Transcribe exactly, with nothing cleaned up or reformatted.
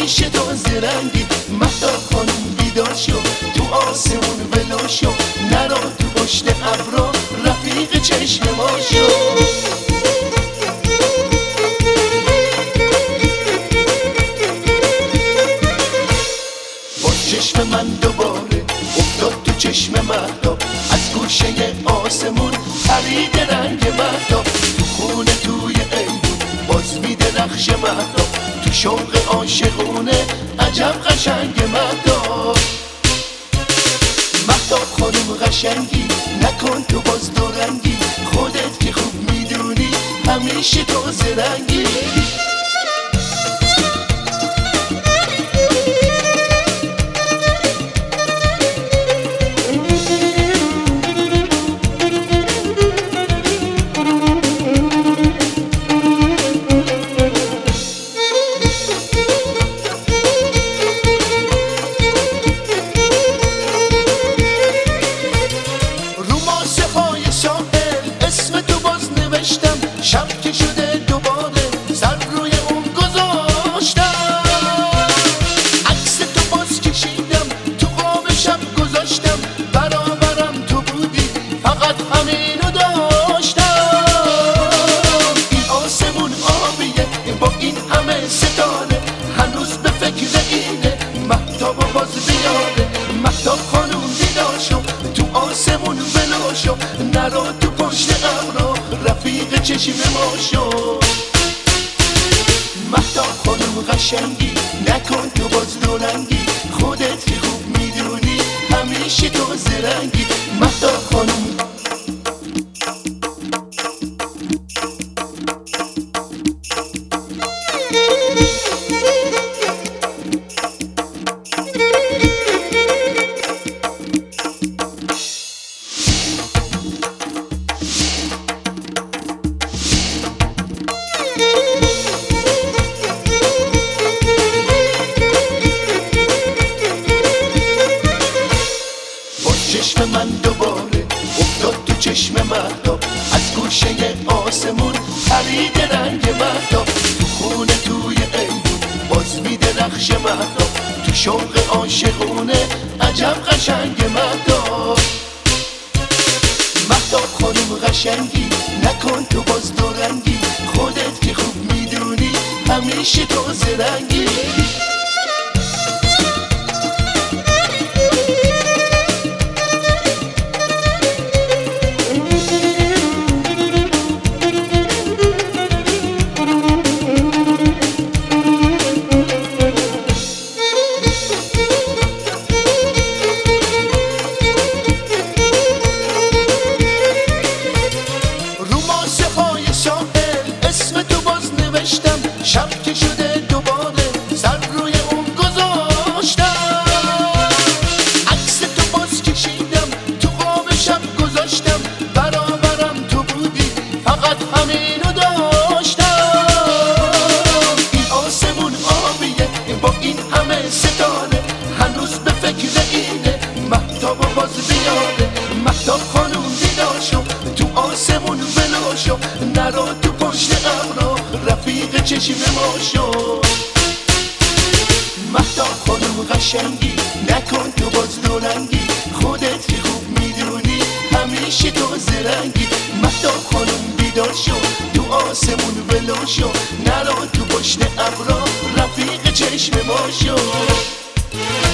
همیشه تو زرنگی. مهتاب خانم بیدار شو، تو آسمون ولو شو، نرو تو پشت ابرا، رفیق چشم ما شو. چشم من دوباره افتاد تو چشم مهتاب، از گوشه آسمون پرید رنگ مهتاب. تو خونه توی ایدون باز میده نقش مهتاب، تو شوق عاشقونه عجب قشنگ مهتاب. مهتاب خانم قشنگی، نکن تو باز دورنگی، خودت که خوب میدونی همیشه تو زرنگی. شب که شده دوباره سر روی اون گذاشتم، عکس تو باز کشیدم تو خواب شب گذاشتم، برابرم تو بودی فقط همینو داشتم. این آسمون آبیه با این همه ستاره، هنوز به فکر اینه مهتابو باز بیاره. مهتاب خانوم بیدار شو، تو آسمون ولو شو، نرو تو پشت ابرا، رفیق چشم ما شو. مهتاب خانم قشنگی، نکن تو باز دورنگی، خودت که خوب میدونی همیشه تو زرنگی. مهتاب خانم چشم من دوباره افتاد تو چشم مهتاب، از گوشه آسمون پرید رنگ مهتاب. تو خونه توی ایدون باز میده نقش مهتاب، تو شوق عاشقونه عجب قشنگ مهتاب. مهتاب خانم قشنگی، نکن تو باز دورنگی، خودت که خوب میدونی همیشه تو زرنگی. شب که شده دوباره سر روی اون گذاشتم، عکس تو باز کشیدم تو خواب شب گذاشتم، برابرم تو بودی فقط همینو داشتم. این آسمون آبیه با این همه ستاره، هنوز به فکر اینه مهتابو باز بیاره. مهتاب خانوم بیدار شو، تو آسمون ولو شو، نرو تو پشت ابرا، رفیق چشم ما شو. مهتاب خانم قشنگی، نکن تو باز دورنگی، خودت که خوب میدونی همیشه تو زرنگی. مهتاب خانم بیدار شو، تو آسمون ولو شو، نرو تو پشت ابرا، رفیق چشم ما شو.